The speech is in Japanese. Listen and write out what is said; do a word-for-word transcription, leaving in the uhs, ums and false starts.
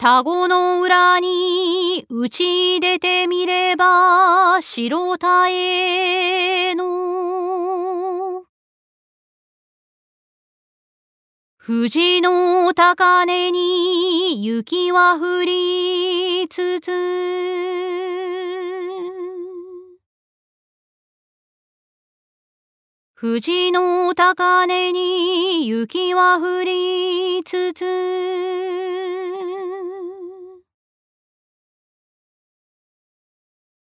田子の裏に打ち出てみれば白田への富士の高根に雪は降りつつ富士の高根に雪は降りつつ